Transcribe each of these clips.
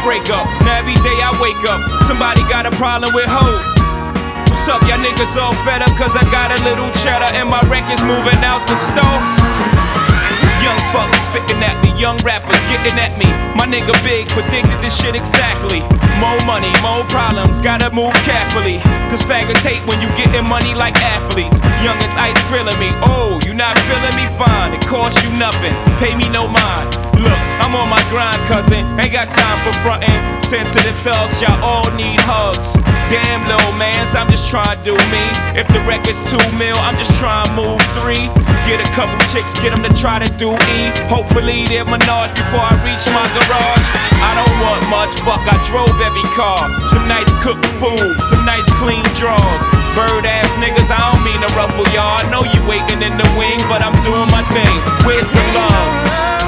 break up. Now every day I wake up, somebody got a problem with hope. What's up, y'all niggas all fed up cause I got a little cheddar and my record's moving out the store? Young fuckers spitting at me, young rappers getting at me. My nigga Big predicted this shit exactly. More money, more problems, gotta move carefully. Cause faggots hate when you getting money like athletes. Youngins ice grilling me, oh, you not feeling me? Fine, it costs you nothing, pay me no mind. Look, I'm on my grind, cousin, ain't got time for frontin'. Sensitive thugs, y'all all need hugs. Damn, little mans, I'm just trying to do me. If the record's 2 mil, I'm just trying to move 3. Get a couple chicks, get them to try to do E. Hopefully they're Menage before I reach my garage. I don't want much, fuck, I drove every car. Some nice cooked food, some nice clean drawers. Bird ass niggas, I don't mean to ruffle y'all. I know you waiting in the wing, but I'm doing my thing. Where's the love?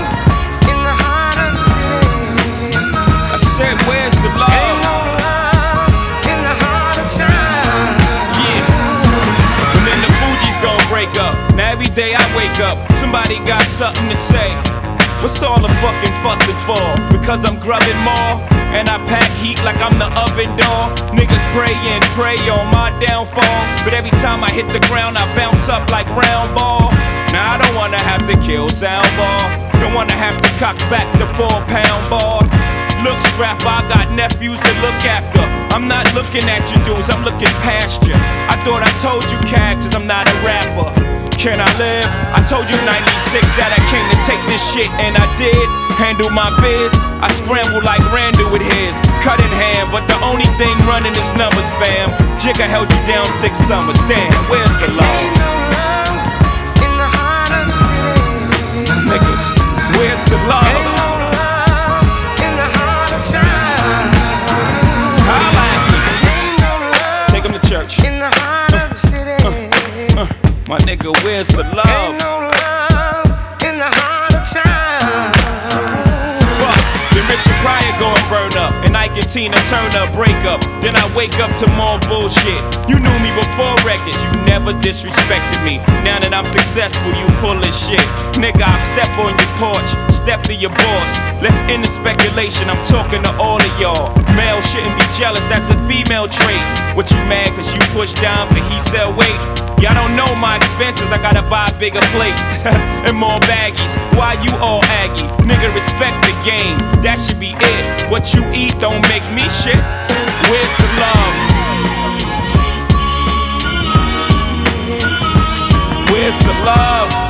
I said, where's the love? Ain't no love in the heart of time. Yeah. And then the Fugees gon' break up. Now every day I wake up, somebody got something to say. What's all the fucking fussing for? Because I'm grubbing more, and I pack heat like I'm the oven door. Niggas pray and pray on my downfall, but every time I hit the ground I bounce up like round ball. Now I don't wanna have to kill soundball, don't wanna have to cock back the 4-pound ball. Look, scrapper, I got nephews to look after. I'm not looking at you dudes, I'm looking past you. I thought I told you characters, I'm not a rapper. Can I live? I told you 96 that I came to take this shit, and I did. Handle my biz, I scrambled like Randall with his. Cut in hand, but the only thing running is numbers, fam. Jigga held you down 6 summers, damn, where's the love? Ain't no love in the heart of the city. Niggas, where's the love? Ain't no love in the heart of time. Holla at me. Ain't no love Take 'em to church. in the heart of the city. My nigga, where's the love? Ain't no love in the heart of time. Fuck, then Richard Pryor gon' burn up, and Ike and Tina Turner break up. Then I wake up to more bullshit. You knew me before records, you never disrespected me. Now that I'm successful, you pullin' shit. Nigga, I step on your porch, step to your boss. Let's end the speculation, I'm talking to all of y'all. Male shouldn't be jealous, that's a female trait. What you mad cause you push dimes and he sell weight? Y'all don't know my expenses, I gotta buy bigger plates and more baggies. Why you all aggy? Nigga, respect the game, that should be it. What you eat don't make me shit. Where's the love? Where's the love?